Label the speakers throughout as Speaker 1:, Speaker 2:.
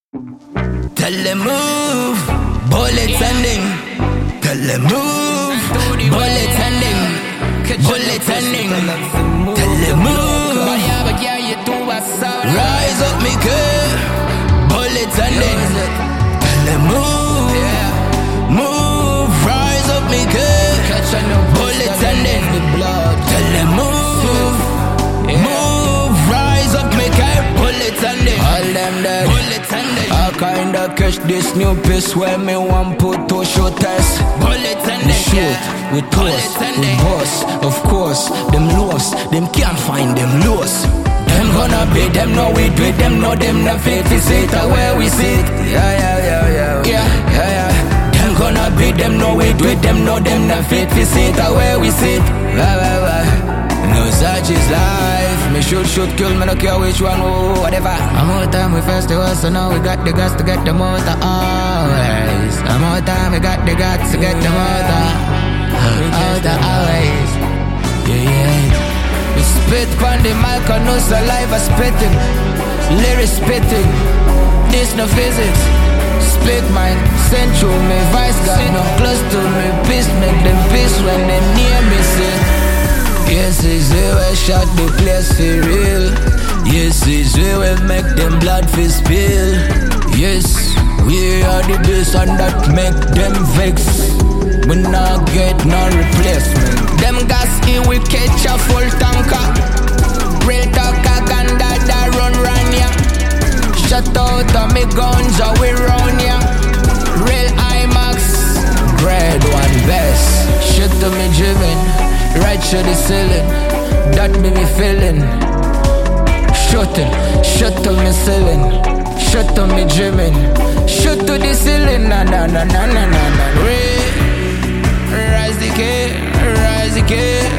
Speaker 1: Tell them move, bullet sending. Tell them move, bullet sending. Bullet sending. Tell them move. Rise up, me girl. Bullet sending. Tell them move, move. Rise up, me girl. Bullet sending. Tell them move, move. Rise up, me girl. Bullet sending. All them dead. Bullet sending. I kinda catch this new piss where me want put to show test. Bullet sending. We shoot, we toast, we boss. Of course, them lost, them can't find them lost. Them gonna be them, no we do it, them know them not fit to sit where we sit. Yeah. Them gonna be them, no we do it, them know them not fit to sit where we sit. No such is life. Me shoot, kill, me no care which one, whatever. I'm out time we first to us, so now we got the guts to get the motor always. I'm out time we got the guts to get the motor always. Yeah. We spit on the mic and no saliva spitting. Lyrics spitting. This no physics. Split mind, send through me vice. Got no close to me, peace. Make them peace when they near me, see. Yes, it's where I shot the place for real. Yes, it's where we make them blood for spill. Yes, we are the best and that make them vex. We not get no replacement. Them gas here we catch a full tanker. Real talker ganda that run ya. Shut out of me guns or we run ya. Real IMAX, grade one best. Shit to me driven, right to the ceiling. That be me feeling. Shut to me ceiling. Shut to me dreaming. Shut to the ceiling. Na. Rise the kid, rise the kid,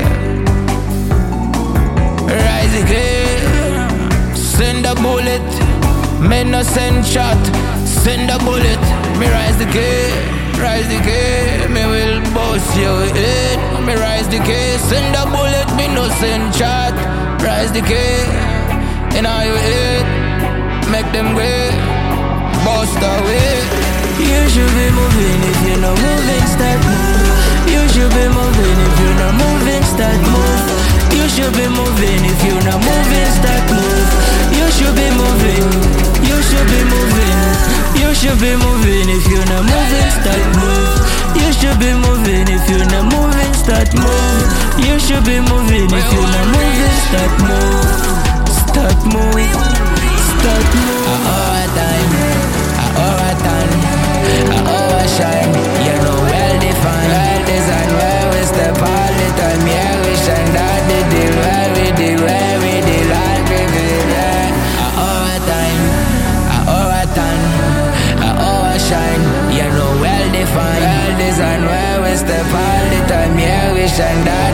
Speaker 1: rise the kid. Send a bullet, me no send shot. Send a bullet, me rise the kid, rise the kid. Me will bust your head. Me rise the kid, send a bullet, me no send shot. Rise the kid, in all your head, make them great, bust away. You should be moving if you're not moving, start move. You should be moving if you're not moving, start move. You should be moving if you're not moving, start move. You should be moving, you should be moving. You should be moving if you're not moving, start move. You should be moving if you're not moving, start move. You should be moving if you're not moving, start move. Start move, start move. Our time, our time, our shine. You know well defined, well designed, where we step all the time. Yeah, we shine that the deal, where we deal, like we feel. Our time, our shine. You know well defined, well designed, where we step all the time. Yeah, we shine that.